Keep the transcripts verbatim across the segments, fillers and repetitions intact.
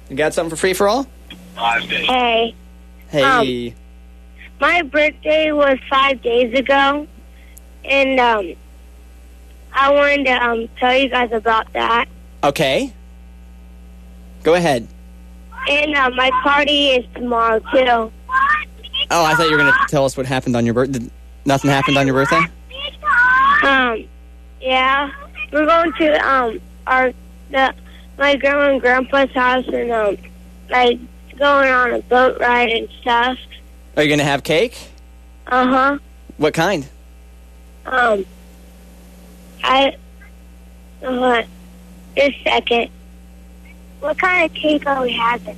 You got something for free for all? Hey. Hey. Um, my birthday was five days ago, and um, I wanted to um, tell you guys about that. Okay. Go ahead. And uh, my party is tomorrow, too. Oh, I thought you were going to tell us what happened on your birthday. Nothing happened on your birthday? Um, yeah. We're going to um our the my grandma and grandpa's house and um like going on a boat ride and stuff. Are you going to have cake? Uh-huh. What kind? Um, I, uh, just a second. What kind of cake are we having?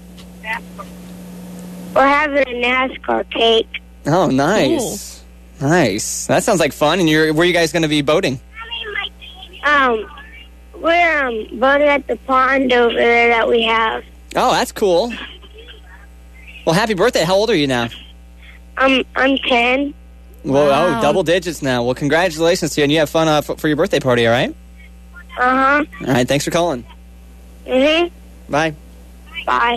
We're having a NASCAR cake. Oh, nice. Ooh. Nice. That sounds like fun. And you're, where are you guys going to be boating? Um, we're um boating at the pond over there that we have. Oh, that's cool. Well, happy birthday. How old are you now? Um, I'm ten. Well, Wow. oh, double digits now. Well, congratulations to you, and you have fun uh, f- for your birthday party, all right? Uh-huh. All right, thanks for calling. Mm-hmm. Bye. Bye.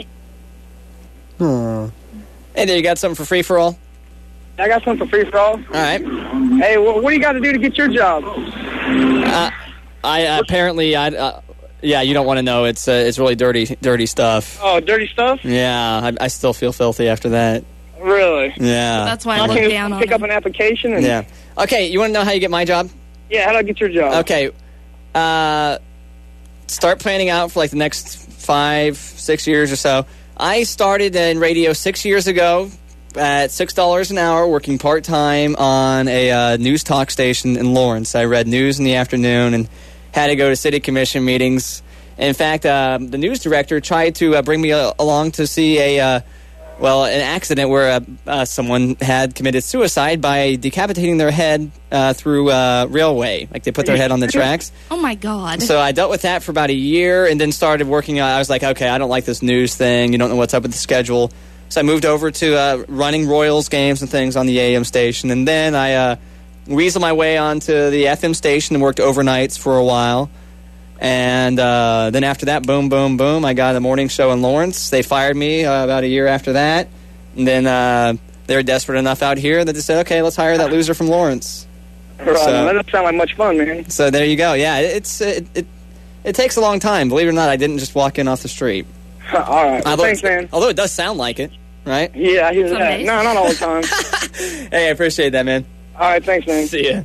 Aww. Hey there, you got something for free for all? I got something for free for all. All right. Hey, what, what do you got to do to get your job? Uh, I uh, apparently, I uh, yeah, you don't want to know. It's uh, it's really dirty, dirty stuff. Oh, dirty stuff? Yeah, I, I still feel filthy after that. Really? Yeah. That's why I I look can down on pick him. up an application and Yeah. Okay, you want to know how you get my job? yeah, how do I get your job? Okay. Uh, start planning out for like the next five, six years or so. I started in radio six years ago at six dollars an hour, working part-time on a uh, news talk station in Lawrence. I read news in the afternoon and had to go to city commission meetings. In fact, uh, the news director tried to uh, bring me uh, along to see a, uh, well, an accident where uh, uh, someone had committed suicide by decapitating their head uh, through uh, railway. Like they put their head on the tracks. Oh, my God. So I dealt with that for about a year and then started working. Uh, I was like, okay, I don't like this news thing. You don't know what's up with the schedule. So I moved over to uh, running Royals games and things on the A M station. And then I uh, weaseled my way onto the F M station and worked overnights for a while. And uh, then after that, boom, boom, boom, I got a morning show in Lawrence. They fired me uh, about a year after that. And then uh, they were desperate enough out here that they said, okay, let's hire that loser from Lawrence. Right, So- that doesn't sound like much fun, man. So there you go. Yeah, it, it's it, it it takes a long time. Believe it or not, I didn't just walk in off the street. All right. Well, Although, thanks, man. although it does sound like it, right? Yeah, I hear Some that. days. No, not all the time. Hey, I appreciate that, man. All right, thanks, man. See ya.